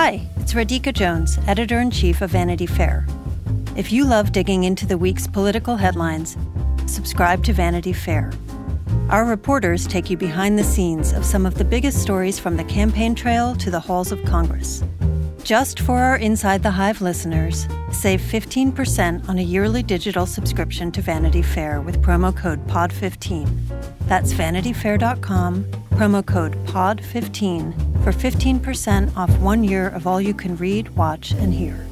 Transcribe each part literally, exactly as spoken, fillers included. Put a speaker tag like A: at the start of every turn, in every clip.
A: Hi, it's Radhika Jones, Editor-in-Chief of Vanity Fair. If you love digging into the week's political headlines, subscribe to Vanity Fair. Our reporters take you behind the scenes of some of the biggest stories from the campaign trail to the halls of Congress. Just for our Inside the Hive listeners, save fifteen percent on a yearly digital subscription to Vanity Fair with promo code P O D fifteen. That's vanity fair dot com, promo code P O D fifteen for fifteen percent off one year of all you can read, watch, and hear.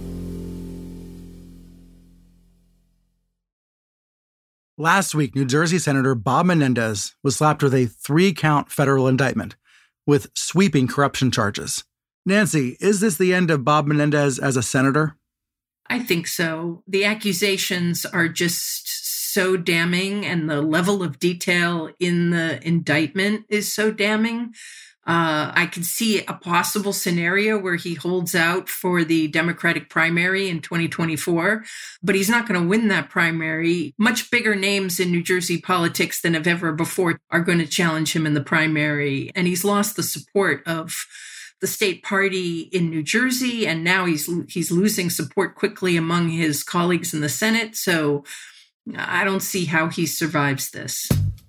B: Last week, New Jersey Senator Bob Menendez was slapped with a three-count federal indictment with sweeping corruption charges. Nancy, is this the end of Bob Menendez as a senator?
C: I think so. The accusations are just so damning, and the level of detail in the indictment is so damning. Uh, I can see a possible scenario where he holds out for the Democratic primary in twenty twenty-four, but he's not going to win that primary. Much bigger names in New Jersey politics than have ever before are going to challenge him in the primary. And he's lost the support of the state party in New Jersey, and now he's he's losing support quickly among his colleagues in the Senate. So I don't see how he survives this.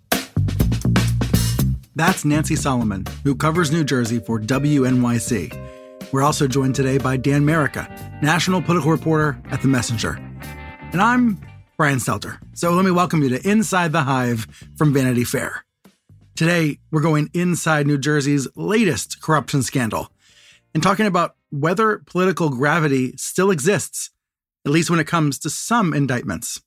B: That's Nancy Solomon, who covers New Jersey for W N Y C. We're also joined today by Dan Merica, national political reporter at The Messenger. And I'm Brian Stelter. So let me welcome you to Inside the Hive from Vanity Fair. Today, we're going inside New Jersey's latest corruption scandal and talking about whether political gravity still exists, at least when it comes to some indictments.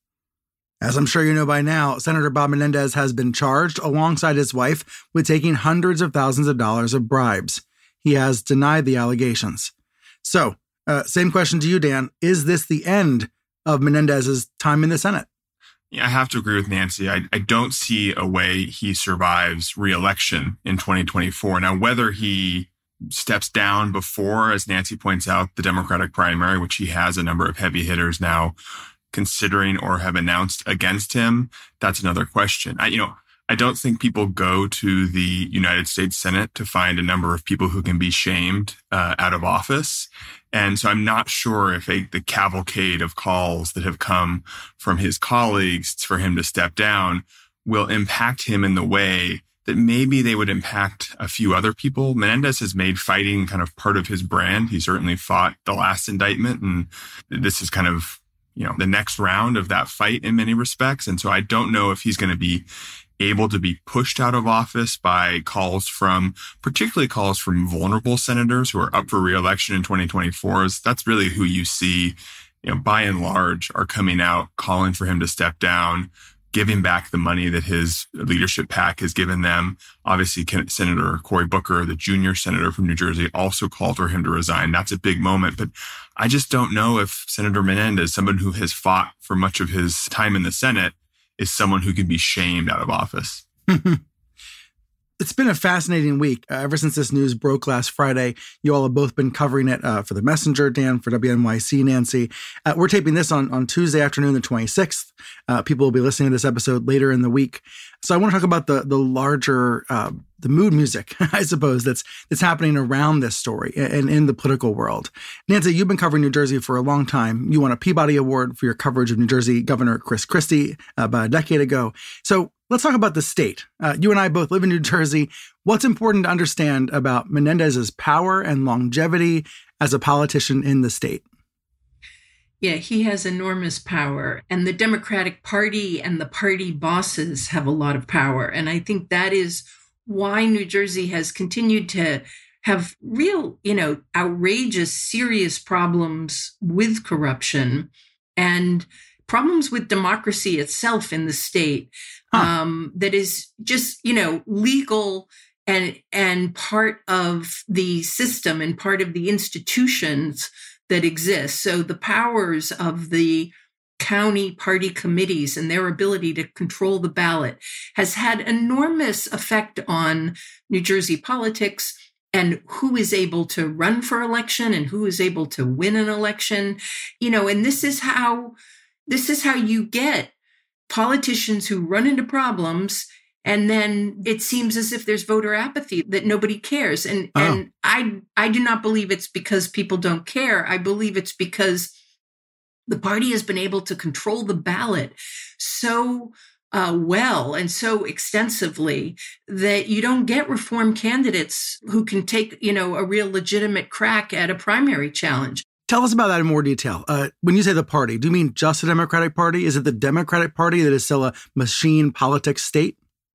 B: As I'm sure you know by now, Senator Bob Menendez has been charged alongside his wife with taking hundreds of thousands of dollars of bribes. He has denied the allegations. So, uh, same question to you, Dan. Is this the end of Menendez's time in the Senate?
D: Yeah, I have to agree with Nancy. I, I don't see a way he survives re-election in twenty twenty-four. Now, whether he steps down before, as Nancy points out, the Democratic primary, which he has a number of heavy hitters now considering or have announced against him, that's another question. I, you know, I don't think people go to the United States Senate to find a number of people who can be shamed uh, out of office. And so I'm not sure if a, the cavalcade of calls that have come from his colleagues for him to step down will impact him in the way that maybe they would impact a few other people. Menendez has made fighting kind of part of his brand. He certainly fought the last indictment, and this is kind of, you know, the next round of that fight in many respects. And so I don't know if he's going to be able to be pushed out of office by calls from, particularly calls from vulnerable senators who are up for re-election in twenty twenty-four. That's really who you see, you know, by and large, are coming out, calling for him to step down, giving back the money that his leadership PAC has given them. Obviously, Senator Cory Booker, the junior senator from New Jersey, also called for him to resign. That's a big moment. But I just don't know if Senator Menendez, someone who has fought for much of his time in the Senate, is someone who can be shamed out of office.
B: It's been a fascinating week. Uh, ever since this news broke last Friday, you all have both been covering it uh, for The Messenger, Dan, for W N Y C, Nancy. Uh, we're taping this on, on Tuesday afternoon, the twenty-sixth. Uh, people will be listening to this episode later in the week. So I want to talk about the the larger, uh, the mood music, I suppose, that's that's happening around this story and in the political world. Nancy, you've been covering New Jersey for a long time. You won a Peabody Award for your coverage of New Jersey Governor Chris Christie uh, about a decade ago. So let's talk about the state. Uh, you and I both live in New Jersey. What's important to understand about Menendez's power and longevity as a politician in the state?
C: Yeah, he has enormous power, and the Democratic Party and the party bosses have a lot of power. And I think that is why New Jersey has continued to have real, you know, outrageous, serious problems with corruption and problems with democracy itself in the state. Huh. Um, that is just, you know, legal and and part of the system and part of the institutions that exist. So the powers of the county party committees and their ability to control the ballot has had enormous effect on New Jersey politics and who is able to run for election and who is able to win an election. You know, and this is how this is how you get politicians who run into problems And then it seems as if there's voter apathy, that nobody cares. And
B: Oh.
C: and I I do not believe it's because people don't care. I believe it's because the party has been able to control the ballot so uh, well and so extensively that you don't get reform candidates who can take, you know, a real legitimate crack at a primary challenge.
B: Tell us about that in more detail. Uh, when you say the party, do you mean just the Democratic Party? Is it the Democratic Party that is still a machine politics state?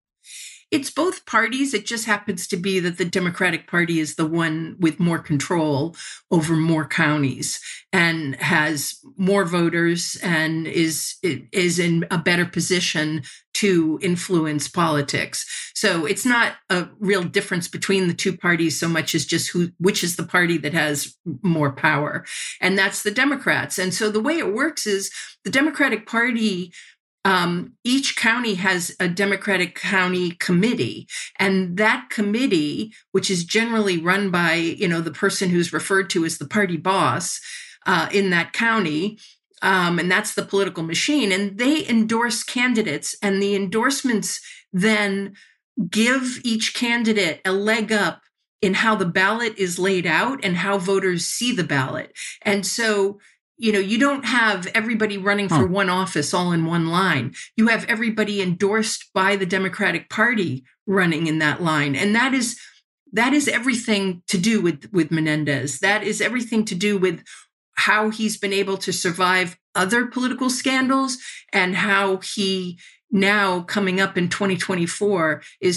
C: It's both parties. It just happens to be that the Democratic Party is the one with more control over more counties and has more voters and is is in a better position to influence politics. So it's not a real difference between the two parties so much as just who which is the party that has more power. And that's the Democrats. And so the way it works is the Democratic Party, Um, each county has a Democratic county committee, and that committee, which is generally run by, you know, the person who's referred to as the party boss uh, in that county, um, and that's the political machine, and they endorse candidates, and the endorsements then give each candidate a leg up in how the ballot is laid out and how voters see the ballot. And so, you know, you don't have everybody running for
B: Huh.
C: one office all in one line. You have everybody endorsed by the Democratic Party running in that line. And that is that is everything to do with, with Menendez. That is everything to do with how he's been able to survive other political scandals and how he now coming up in twenty twenty-four is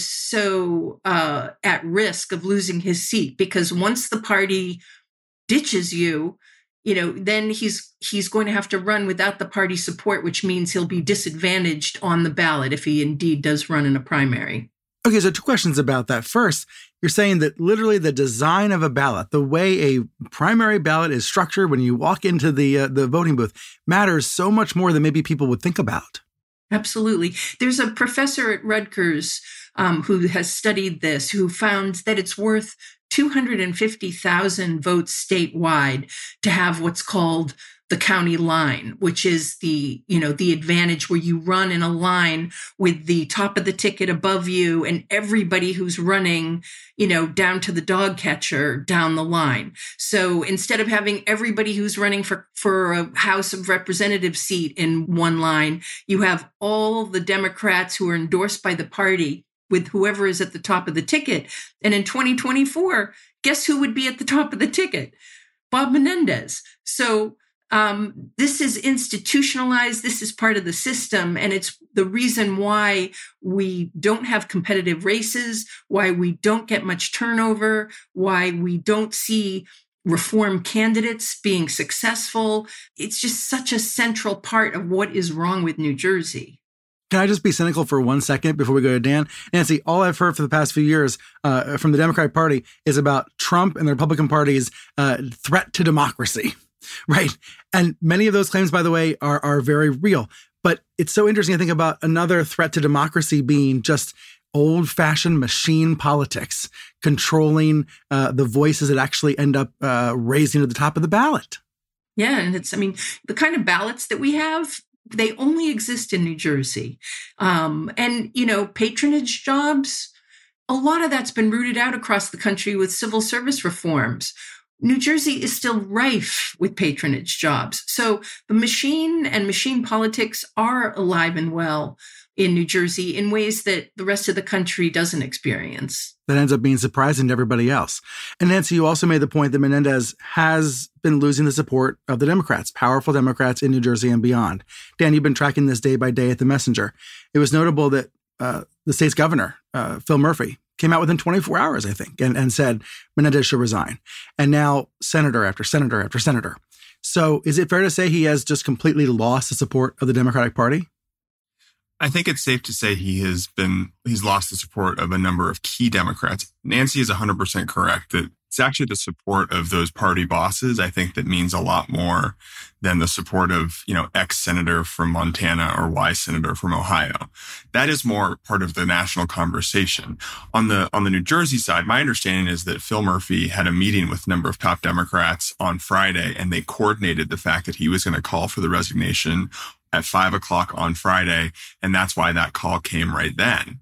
C: so uh, at risk of losing his seat, because once the party ditches you, you know, then he's he's going to have to run without the party support, which means he'll be disadvantaged on the ballot if he indeed does run in a primary.
B: Okay, so two questions about that. First, you're saying that literally the design of a ballot, the way a primary ballot is structured when you walk into the uh, the voting booth, matters so much more than maybe people would think about.
C: Absolutely. There's a professor at Rutgers um, who has studied this, who found that it's worth two hundred fifty thousand votes statewide to have what's called the county line, which is the, you know, the advantage where you run in a line with the top of the ticket above you and everybody who's running, you know, down to the dog catcher down the line. So instead of having everybody who's running for, for a House of Representatives seat in one line, you have all the Democrats who are endorsed by the party with whoever is at the top of the ticket. And in twenty twenty-four, guess who would be at the top of the ticket? Bob Menendez. So um, this is institutionalized. This is part of the system. And it's the reason why we don't have competitive races, why we don't get much turnover, why we don't see reform candidates being successful. It's just such a central part of what is wrong with New Jersey.
B: Can I just be cynical for one second before we go to Dan? Nancy, all I've heard for the past few years uh, from the Democratic Party is about Trump and the Republican Party's uh, threat to democracy, right? And many of those claims, by the way, are are very real. But it's so interesting to think about another threat to democracy being just old-fashioned machine politics, controlling uh, the voices that actually end up uh, raising to the top of the ballot.
C: Yeah, and it's, I mean, the kind of ballots that we have, they only exist in New Jersey. Um, and, you know, patronage jobs, a lot of that's been rooted out across the country with civil service reforms. New Jersey is still rife with patronage jobs. So the machine and machine politics are alive and well in New Jersey in ways that the rest of the country doesn't experience.
B: That ends up being surprising to everybody else. And Nancy, you also made the point that Menendez has been losing the support of the Democrats, powerful Democrats in New Jersey and beyond. Dan, you've been tracking this day by day at the Messenger. It was notable that uh, the state's governor, uh, Phil Murphy, came out within twenty-four hours, I think, and, and said Menendez should resign. And now senator after senator after senator. So is it fair to say he has just completely lost the support of the Democratic Party?
D: I think it's safe to say he has been, he's lost the support of a number of key Democrats. Nancy is one hundred percent correct that it's actually the support of those party bosses, I think, that means a lot more than the support of, you know, X senator from Montana or Y senator from Ohio. That is more part of the national conversation. On the, on the New Jersey side, my understanding is that Phil Murphy had a meeting with a number of top Democrats on Friday, and they coordinated the fact that he was going to call for the resignation at five o'clock on Friday. And that's why that call came right then.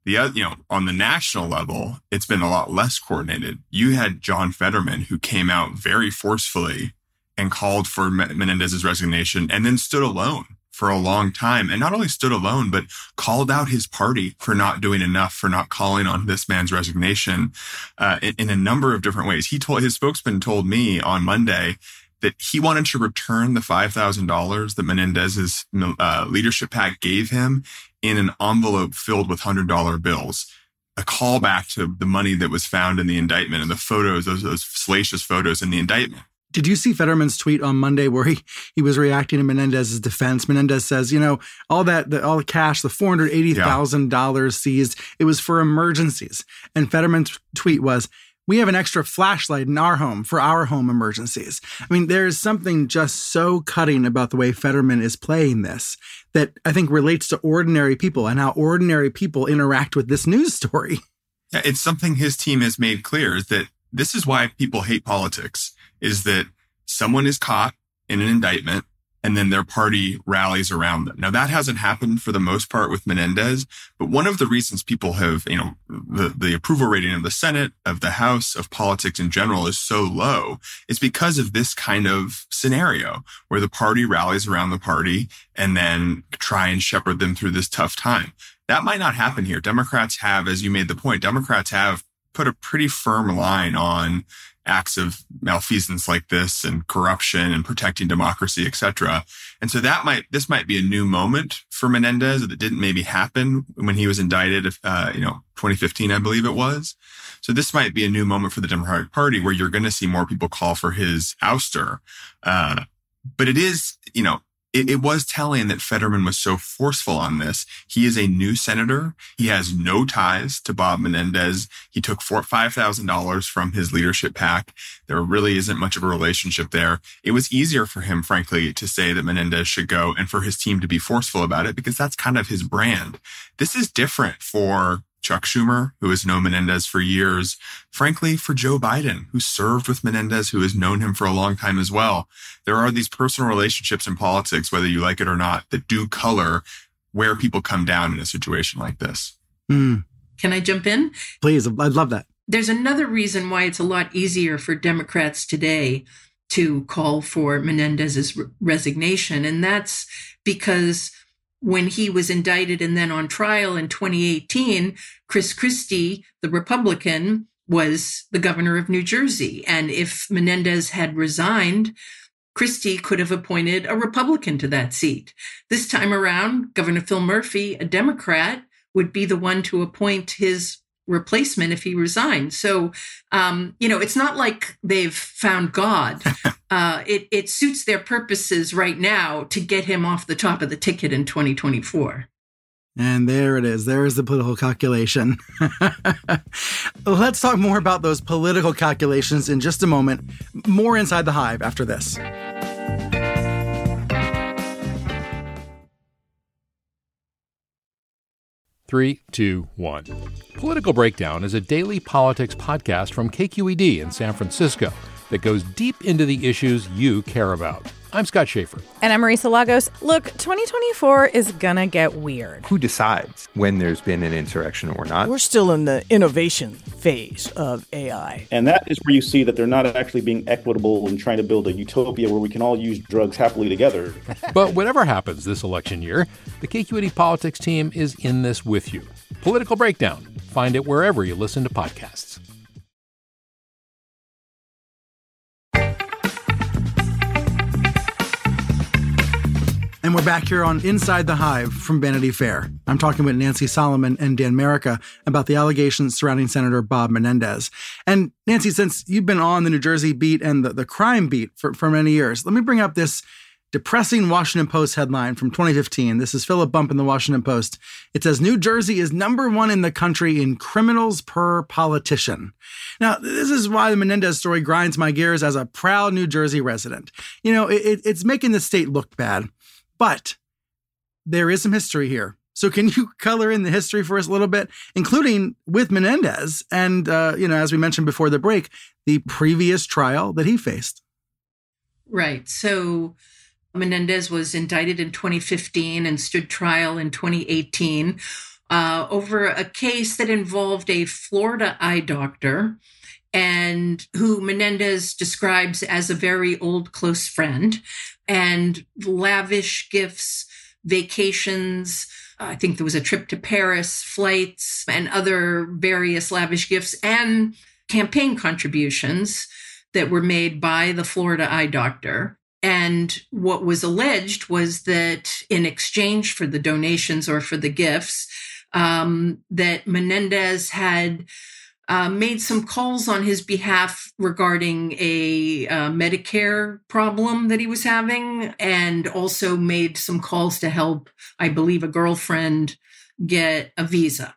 D: The other, you know, on the national level, it's been a lot less coordinated. You had John Fetterman, who came out very forcefully and called for Menendez's resignation and then stood alone for a long time. And not only stood alone, but called out his party for not doing enough, for not calling on this man's resignation uh, in, in a number of different ways. He told, his spokesman told me on Monday that he wanted to return the five thousand dollars that Menendez's uh, leadership PAC gave him in an envelope filled with one hundred dollar bills, a callback to the money that was found in the indictment and the photos, those, those salacious photos in the indictment.
B: Did you see Fetterman's tweet on Monday where he, he was reacting to Menendez's defense? Menendez says, you know, all that, the, all the cash, the four hundred eighty thousand dollars yeah. seized, it was for emergencies. And Fetterman's tweet was, we have an extra flashlight in our home for our home emergencies. I mean, there's something just so cutting about the way Fetterman is playing this that I think relates to ordinary people and how ordinary people interact with this news story.
D: Yeah, it's something his team has made clear is that this is why people hate politics, is that someone is caught in an indictment and then their party rallies around them. Now, that hasn't happened for the most part with Menendez, but one of the reasons people have, you know, the, the approval rating of the Senate, of the House, of politics in general is so low is because of this kind of scenario where the party rallies around the party and then try and shepherd them through this tough time. That might not happen here. Democrats have, as you made the point, Democrats have put a pretty firm line on acts of malfeasance like this and corruption and protecting democracy, et cetera. And so that might, this might be a new moment for Menendez that didn't maybe happen when he was indicted, uh, you know, twenty fifteen, I believe it was. So this might be a new moment for the Democratic Party where you're going to see more people call for his ouster. Uh, but it is, you know, It, it was telling that Fetterman was so forceful on this. He is a new senator. He has no ties to Bob Menendez. He took four, five thousand dollars from his leadership PAC. There really isn't much of a relationship there. It was easier for him, frankly, to say that Menendez should go and for his team to be forceful about it because that's kind of his brand. This is different for Chuck Schumer, who has known Menendez for years. Frankly, for Joe Biden, who served with Menendez, who has known him for a long time as well. There are these personal relationships in politics, whether you like it or not, that do color where people come down in a situation like this.
B: Mm.
C: Can I jump in?
B: Please, I'd love that.
C: There's another reason why it's a lot easier for Democrats today to call for Menendez's re- resignation, and that's because when he was indicted and then on trial in twenty eighteen, Chris Christie, the Republican, was the governor of New Jersey. And if Menendez had resigned, Christie could have appointed a Republican to that seat. This time around, Governor Phil Murphy, a Democrat, would be the one to appoint his replacement if he resigned. So, um, you know, it's not like they've found God. Uh, it, it suits their purposes right now to get him off the top of the ticket in twenty twenty-four.
B: And there it is. There is the political calculation. Let's talk more about those political calculations in just a moment. More Inside the Hive after this.
E: Three, two, one. Political Breakdown is a daily politics podcast from K Q E D in San Francisco that goes deep into the issues you care about. I'm Scott Schaefer.
F: And I'm Marisa Lagos. Look, twenty twenty-four is gonna get weird.
G: Who decides when there's been an insurrection or not?
H: We're still in the innovation phase of A I.
I: And that is where you see that they're not actually being equitable and trying to build a utopia where we can all use drugs happily together.
E: But whatever happens this election year, the K Q E D Politics team is in this with you. Political Breakdown. Find it wherever you listen to podcasts.
B: And we're back here on Inside the Hive from Vanity Fair. I'm talking with Nancy Solomon and Dan Merica about the allegations surrounding Senator Bob Menendez. And Nancy, since you've been on the New Jersey beat and the, the crime beat for, for many years, let me bring up this depressing Washington Post headline from twenty fifteen. This is Philip Bump in the Washington Post. It says, New Jersey is number one in the country in criminals per politician. Now, this is why the Menendez story grinds my gears as a proud New Jersey resident. You know, it, it's making the state look bad. But there is some history here. So can you color in the history for us a little bit, including with Menendez and, uh, you know, as we mentioned before the break, the previous trial that he faced?
C: Right. So Menendez was indicted in twenty fifteen and stood trial in twenty eighteen uh, over a case that involved a Florida eye doctor and who Menendez describes as a very old close friend, and lavish gifts, vacations. I think there was a trip to Paris, flights, and other various lavish gifts and campaign contributions that were made by the Florida eye doctor. And what was alleged was that in exchange for the donations or for the gifts, um, that Menendez had uh, made some calls on his behalf regarding a uh, Medicare problem that he was having, and also made some calls to help, I believe, a girlfriend get a visa.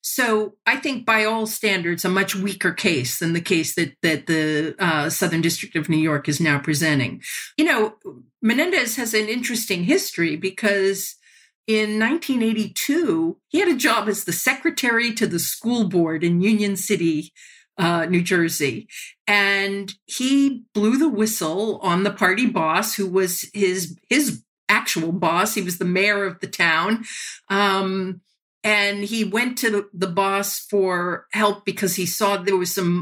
C: So I think by all standards, a much weaker case than the case that that the uh, Southern District of New York is now presenting. You know, Menendez has an interesting history because in nineteen eighty-two, he had a job as the secretary to the school board in Union City, uh, New Jersey. And he blew the whistle on the party boss, who was his his actual boss. He was the mayor of the town. Um, And he went to the boss for help because he saw there was some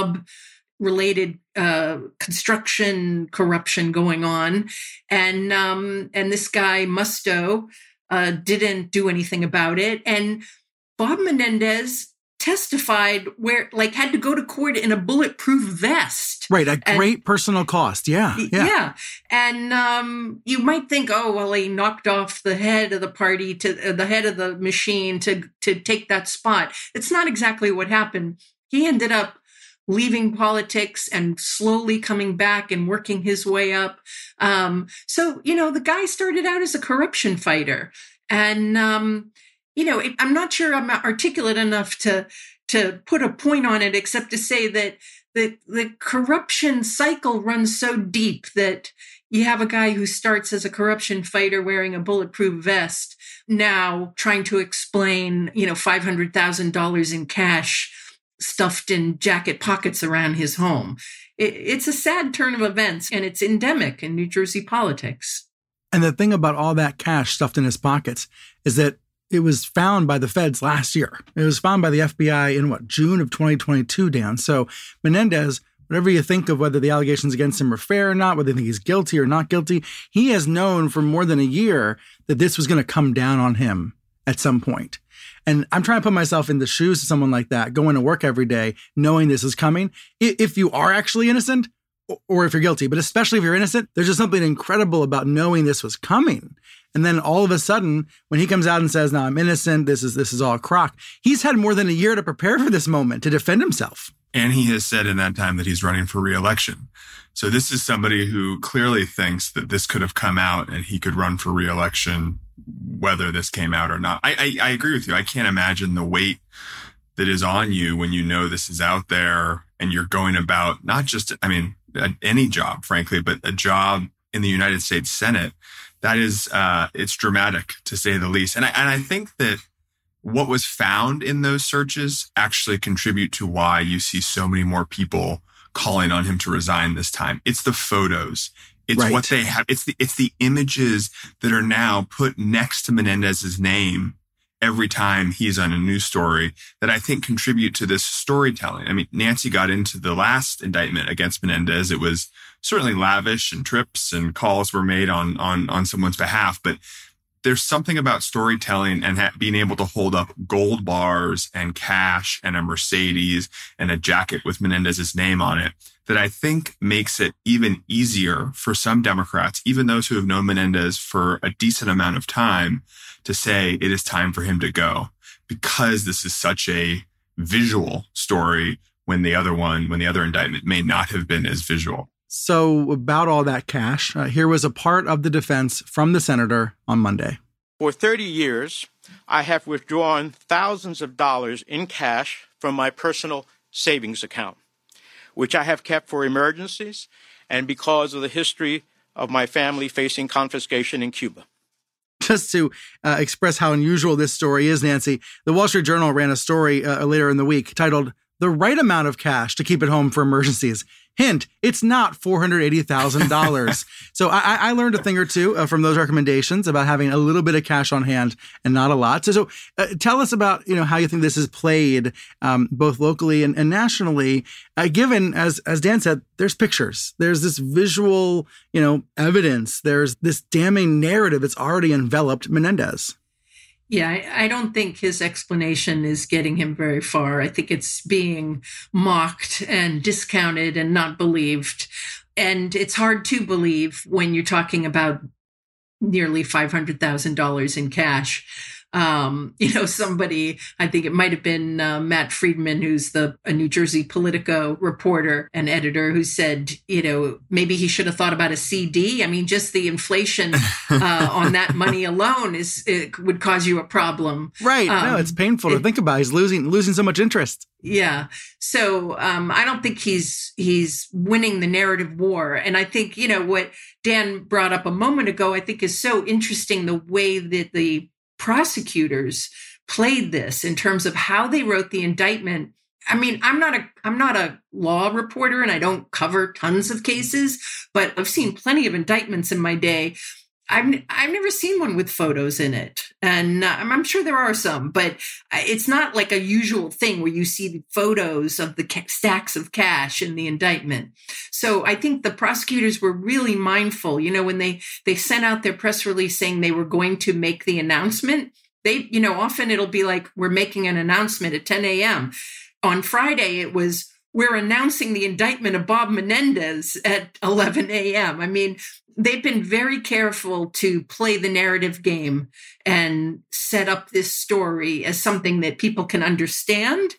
C: mob-related uh, construction corruption going on. And um, and this guy, Musto, uh, didn't do anything about it. And Bob Menendez testified where, like, had to go to court in a bulletproof vest.
B: Right, a
C: and,
B: great personal cost. Yeah, yeah.
C: Yeah. And um, you might think, oh, well, he knocked off the head of the party, to uh, the head of the machine to, to take that spot. It's not exactly what happened. He ended up leaving politics and slowly coming back and working his way up. Um, so, you know, the guy started out as a corruption fighter. And, um, you know, it, I'm not sure I'm articulate enough to to put a point on it, except to say that the the corruption cycle runs so deep that you have a guy who starts as a corruption fighter wearing a bulletproof vest, now trying to explain, you know, five hundred thousand dollars in cash stuffed in jacket pockets around his home. It, it's a sad turn of events, and it's endemic in New Jersey politics.
B: And the thing about all that cash stuffed in his pockets is that it was found by the feds last year. It was found by the F B I in what, June of twenty twenty-two, Dan. So Menendez, whatever you think of whether the allegations against him are fair or not, whether you think he's guilty or not guilty, he has known for more than a year that this was going to come down on him at some point. And I'm trying to put myself in the shoes of someone like that, going to work every day, knowing this is coming. If you are actually innocent, or if you're guilty, but especially if you're innocent, there's just something incredible about knowing this was coming. And then all of a sudden, when he comes out and says, no, I'm innocent, this is this is all crock, he's had more than a year to prepare for this moment, to defend himself.
D: And he has said in that time that he's running for re-election. So this is somebody who clearly thinks that this could have come out and he could run for re-election, whether this came out or not. I, I, I agree with you. I can't imagine the weight that is on you when you know this is out there and you're going about not just, I mean, any job, frankly, but a job in the United States Senate. That is, uh, it's dramatic to say the least. And I, and I think that what was found in those searches actually contribute to why you see so many more people calling on him to resign this time. It's the photos. It's right. what they have. It's the, it's the images that are now put next to Menendez's name every time he's on a news story that I think contribute to this storytelling. I mean, Nancy got into the last indictment against Menendez. It was certainly lavish and trips and calls were made on, on, on someone's behalf, but there's something about storytelling and ha- being able to hold up gold bars and cash and a Mercedes and a jacket with Menendez's name on it that I think makes it even easier for some Democrats, even those who have known Menendez for a decent amount of time, to say it is time for him to go, because this is such a visual story when the other one, when the other indictment may not have been as visual.
B: So about all that cash, uh, here was a part of the defense from the senator on Monday.
J: For thirty years, I have withdrawn thousands of dollars in cash from my personal savings account, which I have kept for emergencies and because of the history of my family facing confiscation in Cuba.
B: Just to uh, express how unusual this story is, Nancy, the Wall Street Journal ran a story uh, later in the week titled, the right amount of cash to keep at home for emergencies. Hint, it's not four hundred eighty thousand dollars. So I, I learned a thing or two uh, from those recommendations about having a little bit of cash on hand and not a lot. So, so uh, tell us about, you know, how you think this is played um, both locally and, and nationally, uh, given, as as Dan said, there's pictures. There's this visual, you know, evidence. There's this damning narrative that's already enveloped Menendez.
C: Yeah, I, I don't think his explanation is getting him very far. I think it's being mocked and discounted and not believed. And it's hard to believe when you're talking about nearly five hundred thousand dollars in cash. Um, you know, somebody, I think it might have been uh, Matt Friedman, who's the a New Jersey Politico reporter and editor, who said, you know, maybe he should have thought about a C D. I mean, just the inflation uh, on that money alone is it would cause you a problem.
B: Right.
C: Um,
B: no, it's painful to
C: it,
B: think about. He's losing losing so much interest.
C: Yeah. So um, I don't think he's he's winning the narrative war. And I think, you know, what Dan brought up a moment ago, I think is so interesting, the way that the prosecutors played this in terms of how they wrote the indictment. I mean, I'm not a I'm not a law reporter and I don't cover tons of cases, but I've seen plenty of indictments in my day. I've I've never seen one with photos in it, and uh, I'm sure there are some, but it's not like a usual thing where you see photos of the ca- stacks of cash in the indictment. So I think the prosecutors were really mindful. You know, when they they sent out their press release saying they were going to make the announcement, they, you know, often it'll be like, we're making an announcement at ten a.m. On Friday, it was, we're announcing the indictment of Bob Menendez at eleven a.m. I mean, they've been very careful to play the narrative game and set up this story as something that people can understand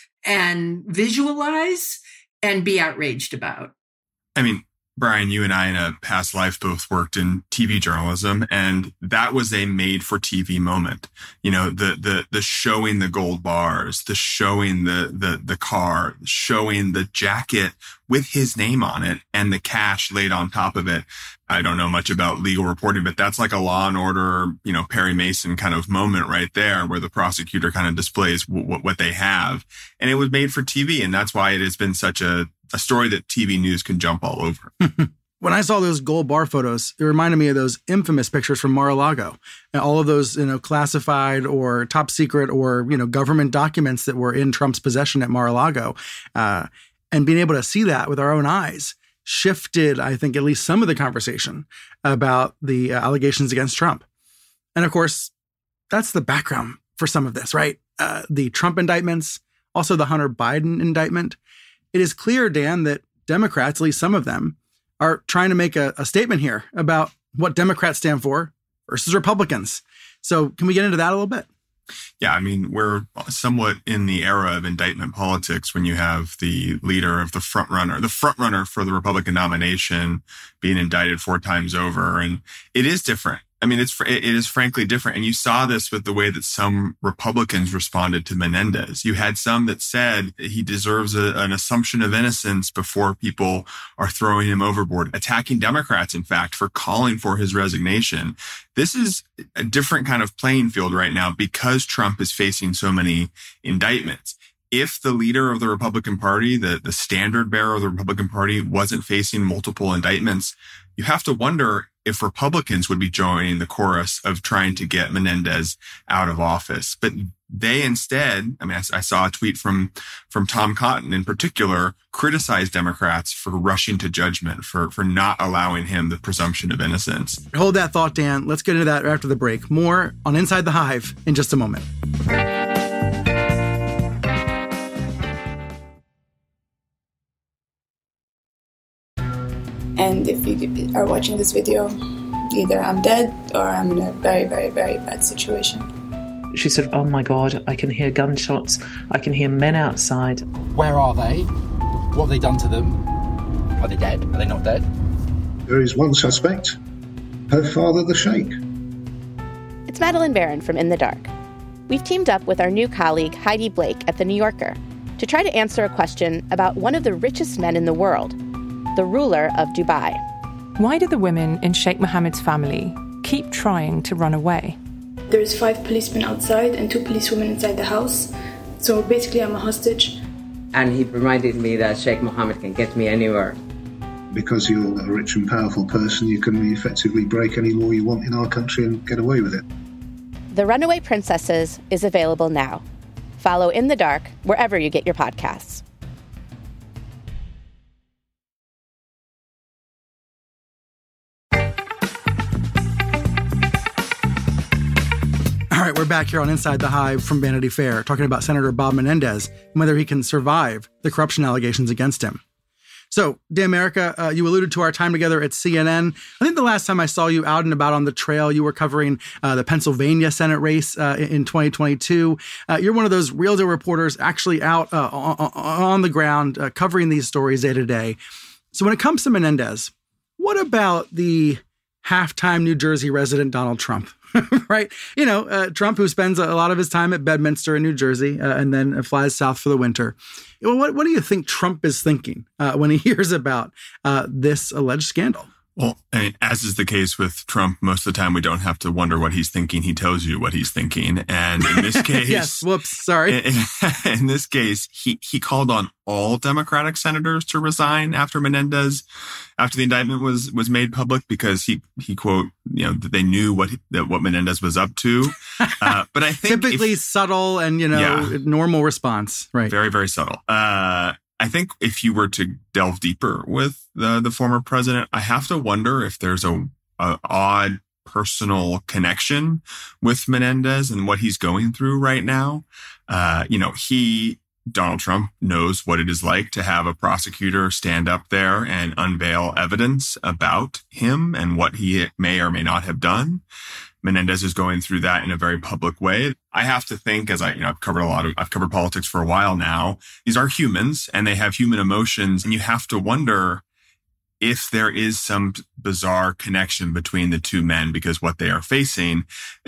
C: and visualize and be outraged about.
D: I mean, Brian, you and I in a past life both worked in T V journalism, and that was a made-for-T V moment. You know, the the the showing the gold bars, the showing the the the car, showing the jacket with his name on it and the cash laid on top of it. I don't know much about legal reporting, but that's like a Law and Order, you know, Perry Mason kind of moment right there, where the prosecutor kind of displays w- w- what they have. And it was made for T V, and that's why it has been such a a story that T V news can jump all over.
B: When I saw those gold bar photos, it reminded me of those infamous pictures from Mar-a-Lago, and all of those, you know, classified or top secret or, you know, government documents that were in Trump's possession at Mar-a-Lago. Uh, and being able to see that with our own eyes shifted, I think, at least some of the conversation about the uh, allegations against Trump. And of course, that's the background for some of this, right? Uh, the Trump indictments, also the Hunter Biden indictment. It is clear, Dan, that Democrats, at least some of them, are trying to make a, a statement here about what Democrats stand for versus Republicans. So can we get into that a little bit?
D: Yeah, I mean, we're somewhat in the era of indictment politics when you have the leader of the front runner, the front runner for the Republican nomination being indicted four times over. And it is different. I mean, it's it is frankly different. And you saw this with the way that some Republicans responded to Menendez. You had some that said he deserves a, an assumption of innocence before people are throwing him overboard, attacking Democrats, in fact, for calling for his resignation. This is a different kind of playing field right now because Trump is facing so many indictments. If the leader of the Republican Party, the, the standard bearer of the Republican Party, wasn't facing multiple indictments, you have to wonder if Republicans would be joining the chorus of trying to get Menendez out of office. But they instead, I mean, I, I saw a tweet from, from Tom Cotton in particular, criticized Democrats for rushing to judgment, for, for not allowing him the presumption of innocence.
B: Hold that thought, Dan. Let's get into that after the break. More on Inside the Hive in just a moment.
K: And if you are watching this video, either I'm dead or I'm in a very, very, very bad situation.
L: She said, oh my God, I can hear gunshots. I can hear men outside.
M: Where are they? What have they done to them? Are they dead? Are they not dead?
N: There is one suspect, her father, the Sheikh.
O: It's Madeline Barron from In the Dark. We've teamed up with our new colleague, Heidi Blake, at The New Yorker, to try to answer a question about one of the richest men in the world, the ruler of Dubai.
P: Why do the women in Sheikh Mohammed's family keep trying to run away?
K: There's five policemen outside and two policewomen inside the house. So basically I'm a hostage.
Q: And he reminded me that Sheikh Mohammed can get me anywhere.
N: Because you're a rich and powerful person, you can effectively break any law you want in our country and get away with it.
O: The Runaway Princesses is available now. Follow In the Dark wherever you get your podcasts.
B: All right, we're back here on Inside the Hive from Vanity Fair, talking about Senator Bob Menendez and whether he can survive the corruption allegations against him. So, Dan Merica, uh, you alluded to our time together at C N N. I think the last time I saw you out and about on the trail, you were covering uh, the Pennsylvania Senate race uh, in twenty twenty-two. Uh, you're one of those real deal reporters actually out uh, on, on the ground uh, covering these stories day to day. So when it comes to Menendez, what about the half-time New Jersey resident Donald Trump? Right? You know, uh, Trump, who spends a lot of his time at Bedminster in New Jersey uh, and then flies south for the winter. What, what do you think Trump is thinking uh, when he hears about uh, this alleged scandal?
D: Well, I mean, as is the case with Trump, most of the time we don't have to wonder what he's thinking. He tells you what he's thinking. And in this case...
B: yes, whoops, sorry.
D: In, in this case, he, he called on all Democratic senators to resign after Menendez, after the indictment was was made public, because he, he quote, you know, that they knew what that what Menendez was up to. Uh, but I think...
B: Typically
D: if,
B: subtle and, you know, yeah,
D: normal
B: response. Right.
D: Very, very subtle. Uh I think if you were to delve deeper with the, the former president, I have to wonder if there's a, a odd personal connection with Menendez and what he's going through right now. Uh, you know, he, Donald Trump, knows what it is like to have a prosecutor stand up there and unveil evidence about him and what he may or may not have done. Menendez is going through that in a very public way. I have to think, as I, you know, I've covered a lot of, I've covered politics for a while now. These are humans and they have human emotions. And you have to wonder if there is some bizarre connection between the two men because what they are facing.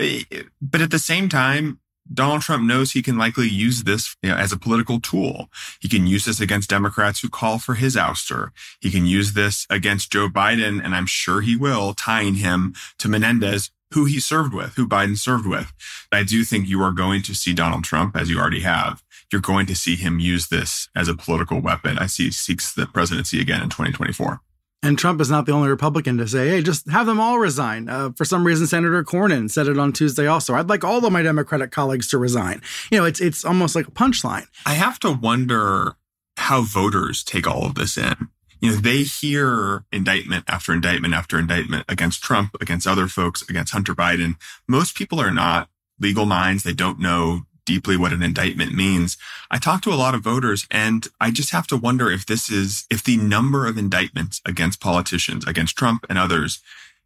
D: But at the same time, Donald Trump knows he can likely use this, you know, as a political tool. He can use this against Democrats who call for his ouster. He can use this against Joe Biden, and I'm sure he will, tying him to Menendez, who he served with, who Biden served with. I do think you are going to see Donald Trump, as you already have. You're going to see him use this as a political weapon as he seeks the presidency again in twenty twenty-four.
B: And Trump is not the only Republican to say, hey, just have them all resign. Uh, for some reason, Senator Cornyn said it on Tuesday also. I'd like all of my Democratic colleagues to resign. You know, it's it's almost like a punchline.
D: I have to wonder how voters take all of this in. You know, they hear indictment after indictment after indictment against Trump, against other folks, against Hunter Biden. Most people are not legal minds. They don't know deeply what an indictment means. I talk to a lot of voters, and I just have to wonder if this is, if the number of indictments against politicians, against Trump and others,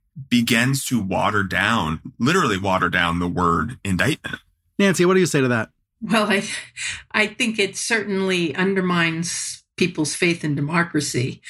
D: begins to water down, literally water down the word indictment.
B: Nancy, what do you say to that?
C: Well, I, I think it certainly undermines people's faith in democracy.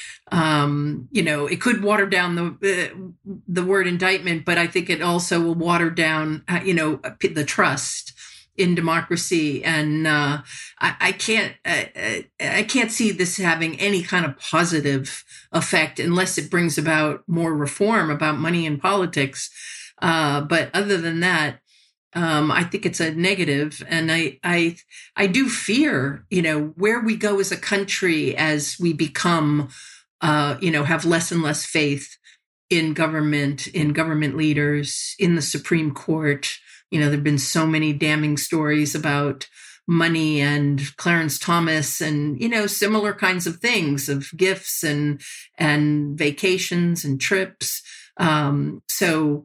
C: Um, you know, it could water down the uh, the word indictment, but I think it also will water down, uh, you know, the trust in democracy. And uh, I, I can't, uh, I can't see this having any kind of positive effect unless it brings about more reform about money in politics. Uh, but other than that, Um, I think it's a negative, and I, I, I do fear, you know, where we go as a country as we become, uh, you know, have less and less faith in government, in government leaders, in the Supreme Court. You know, there've been so many damning stories about money and Clarence Thomas, and you know, similar kinds of things of gifts and and vacations and trips. Um, so.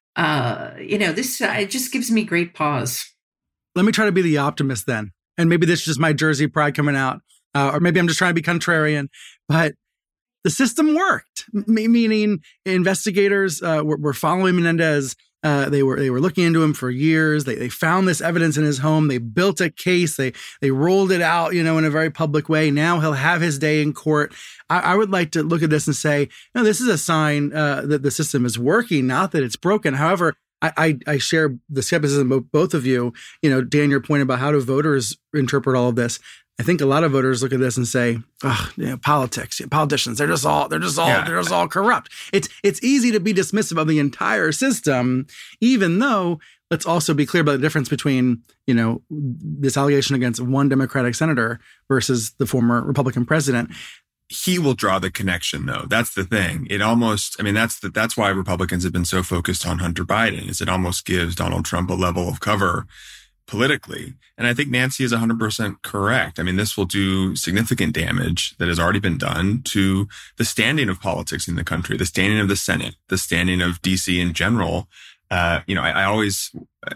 C: Uh, you know, this uh, it just gives me great pause.
B: Let me try to be the optimist then. And maybe this is just my Jersey pride coming out. Uh, or maybe I'm just trying to be contrarian. But the system worked, M- meaning investigators uh, were, were following Menendez. Uh, they were they were looking into him for years. They they found this evidence in his home. They built a case. They they rolled it out, you know, in a very public way. Now he'll have his day in court. I, I would like to look at this and say, no, this is a sign uh, that the system is working, not that it's broken. However, I, I, I share the skepticism of both of you. You know, Dan, your point about how do voters interpret all of this. I think a lot of voters look at this and say, "Oh, you know, politics, politicians, they're just all, they're just all, yeah. they're just all corrupt." It's it's easy to be dismissive of the entire system, even though, let's also be clear about the difference between, you know, this allegation against one Democratic senator versus the former Republican president.
D: He will draw the connection, though. That's the thing. It almost, I mean, that's the, that's why Republicans have been so focused on Hunter Biden, is it almost gives Donald Trump a level of cover politically. And I think Nancy is one hundred percent correct. I mean, this will do significant damage that has already been done to the standing of politics in the country, the standing of the Senate, the standing of D C in general. Uh, you know, I, I always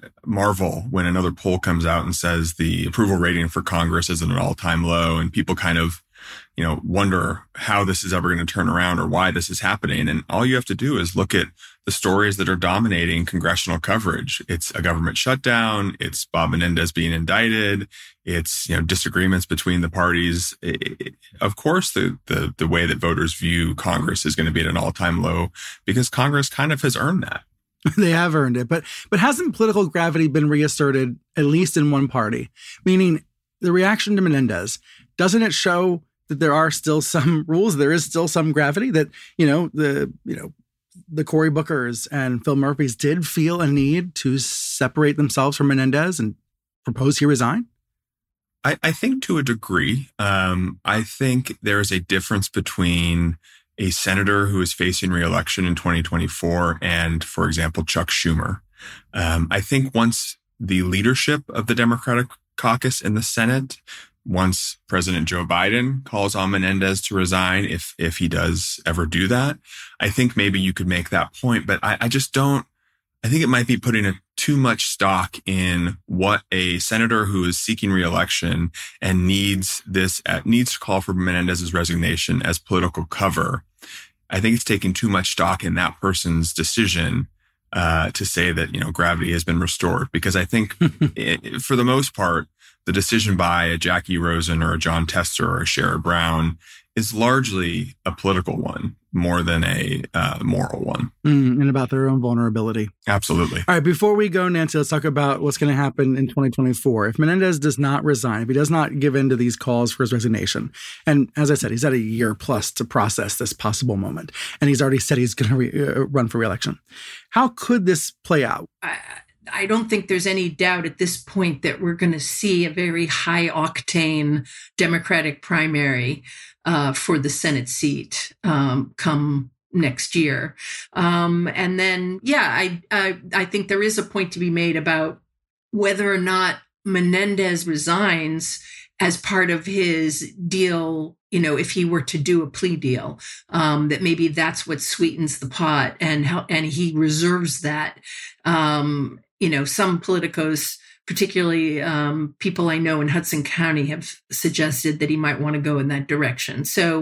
D: marvel when another poll comes out and says the approval rating for Congress is at an all-time low, and people kind of, you know, wonder how this is ever going to turn around or why this is happening. And all you have to do is look at the stories that are dominating congressional coverage. It's a government shutdown. It's Bob Menendez being indicted. It's, you know, disagreements between the parties. It, it, of course, the, the, the way that voters view Congress is going to be at an all-time low because Congress kind of has earned that.
B: They have earned it. But, but hasn't political gravity been reasserted, at least in one party? Meaning the reaction to Menendez, doesn't it show that there are still some rules? There is still some gravity that, you know, the, you know, the Cory Bookers and Phil Murphys did feel a need to separate themselves from Menendez and propose he resign?
D: I, I think to a degree. Um, I think there is a difference between a senator who is facing re-election in twenty twenty-four and, for example, Chuck Schumer. Um, I think once the leadership of the Democratic caucus in the Senate, once President Joe Biden calls on Menendez to resign, if if he does ever do that, I think maybe you could make that point. But I, I just don't, I think it might be putting a, too much stock in what a senator who is seeking re-election and needs this, uh, needs to call for Menendez's resignation as political cover. I think it's taking too much stock in that person's decision uh, to say that, you know, gravity has been restored. Because I think it, for the most part, the decision by a Jackie Rosen or a John Tester or a Sherrod Brown is largely a political one more than a uh, moral one.
B: Mm, and about their own vulnerability.
D: Absolutely.
B: All right, before we go, Nancy, let's talk about what's going to happen in twenty twenty-four. If Menendez does not resign, if he does not give in to these calls for his resignation, and as I said, he's had a year plus to process this possible moment, and he's already said he's going to re- uh, run for re-election. How could this play out?
C: I- I don't think there's any doubt at this point that we're going to see a very high octane Democratic primary uh, for the Senate seat um, come next year. Um, and then, yeah, I, I I think there is a point to be made about whether or not Menendez resigns as part of his deal. You know, if he were to do a plea deal, um, that maybe that's what sweetens the pot, and how, and he reserves that. Um, You know, some politicos, particularly um, people I know in Hudson County, have suggested that he might want to go in that direction. So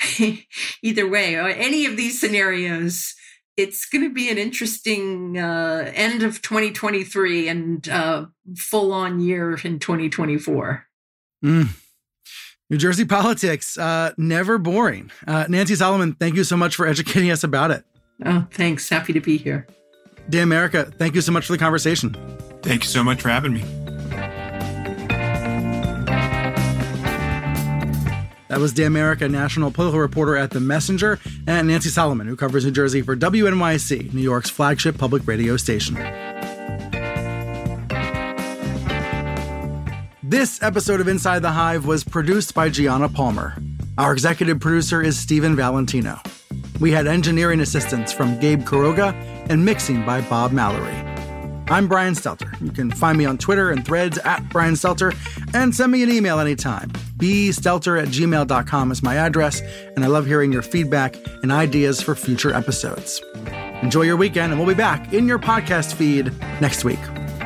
C: either way, any of these scenarios, it's going to be an interesting uh, end of twenty twenty-three and uh, full-on year in twenty twenty-four.
B: Mm. New Jersey politics, uh, never boring. Uh, Nancy Solomon, thank you so much for educating us about it.
C: Oh, thanks. Happy to be here.
B: Dan Merica, thank you so much for the conversation.
D: Thank you so much for having me.
B: That was Dan Merica, national political reporter at The Messenger, and Nancy Solomon, who covers New Jersey for W N Y C, New York's flagship public radio station. This episode of Inside the Hive was produced by Gianna Palmer. Our executive producer is Stephen Valentino. We had engineering assistance from Gabe Quiroga and mixing by Bob Mallory. I'm Brian Stelter. You can find me on Twitter and Threads at Brian Stelter, and send me an email anytime. b stelter at gmail dot com is my address, and I love hearing your feedback and ideas for future episodes. Enjoy your weekend, and we'll be back in your podcast feed next week.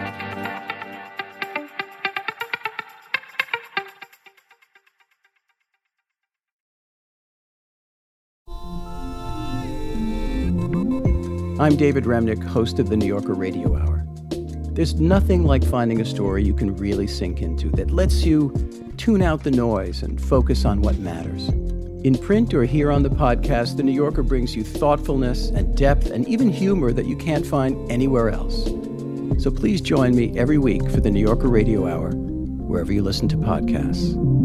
H: I'm David Remnick, host of the New Yorker Radio Hour. There's nothing like finding a story you can really sink into that lets you tune out the noise and focus on what matters. In print or here on the podcast, The New Yorker brings you thoughtfulness and depth and even humor that you can't find anywhere else. So please join me every week for the New Yorker Radio Hour, wherever you listen to podcasts.